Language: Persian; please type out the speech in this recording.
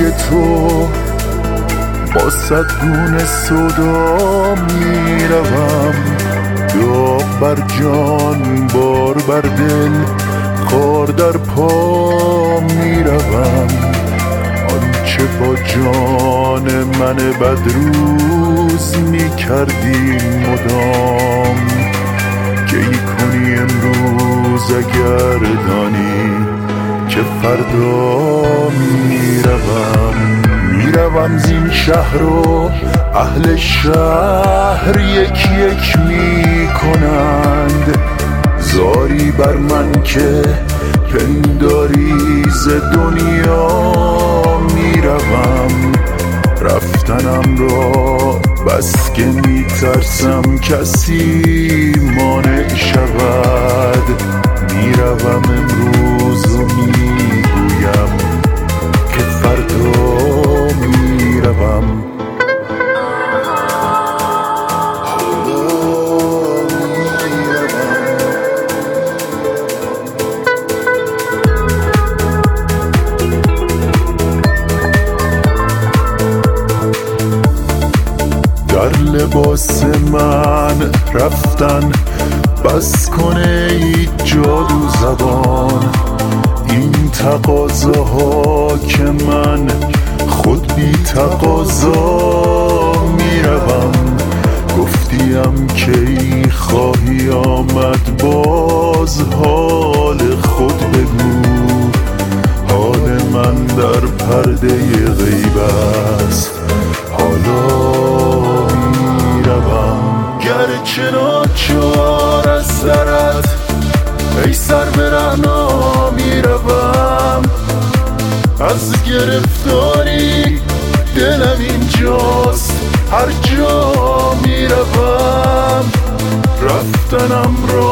تو با صد گونه صدا میروم، داغ بر جان بار بر دل خار در پا میروم. آنچه با جان من بدروز میکردیم مدام، کی کنی امروز اگر دانی که فردا میروم زین شهر و اهل شهر یک یک میکنند زاری بر من که پنداری ز دنیا میروم. رفتنم را بس که میترسم کسی مانع شود، میروم امروز و میگویم که فردا میروم. در لباس من رفتن بس کنه ای جادو زبان، این تقاضاها که من خود بی تقاضا میروم. گفتیم که ای خواهی آمد باز حال خود بگو، حال من در پرده غیب است حالا میروم. گرچه ناچار از سرت ای سر برهنا میروم، از گرفتاری دلم اینجاست هر جا میروم. رفتنم را